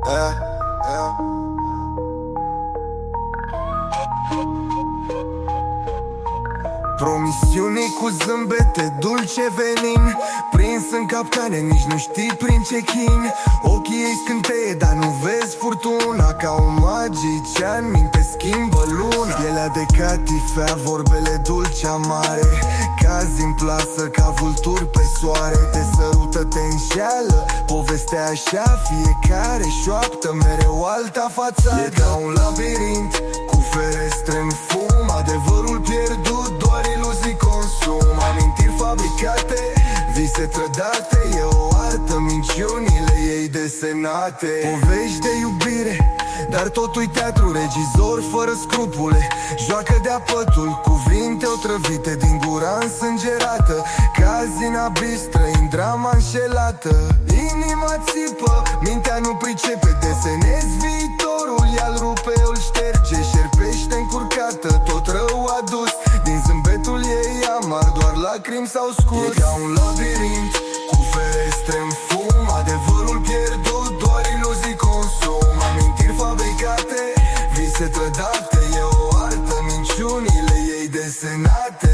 Promisiune cu zâmbete, dulce venin, prins în capcane, nici nu știi prin ce chin. Ochii ei scânteie, dar nu vezi furtuna. Ca un magician, minte schimbă luna. Pielea de catifea, vorbele dulce amare, cazi în plasă ca vulturi pe soare. Te sărută, te înșeală, povestea așa, fiecare șoaptă mereu alta față. E ca un labirint cu ferestre în fum, adevărul pierdut, doar iluzii consum. Amintiri fabricate, vise trădate, e o artă, minciunile ei desenate. Povești de iubire, dar totul-i teatru, regizor fără scrupule. Joacă de-a pătul, cuvinte otrăvite din gura însângerată. Cazi în abis, trăind drama înșelată. Inima țipă, mintea nu pricepe, desenezi viitorul, ea-l rupe, îl șterge, șerpește încurcată, tot rău adus. Din zâmbetul ei amar, doar lacrimi s-au scurs. E ca un labirint cu ferestre în fum, adevărul pierdut, doar iluzii consum. Amintiri fabricate, vise trădate, e o artă, minciunile ei desenate.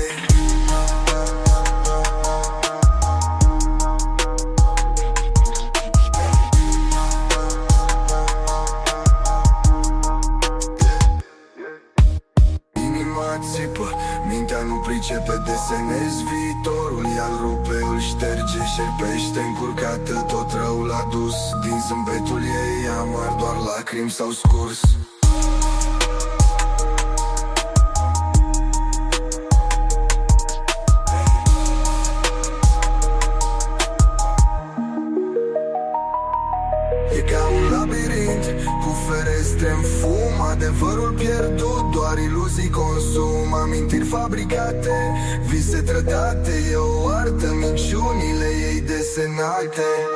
Țipă, mintea nu pricepe, desenezi viitorul, ea-l rupe, îl șterge, șerpește încurcată, tot răul adus. Din zâmbetul ei amar, doar lacrimi s-au scurs. E ca un labirint cu ferestre în fum, adevărul pierdut, doar iluzii consum. Amintiri fabricate, vise trădate, e o artă, minciunile ei desenate.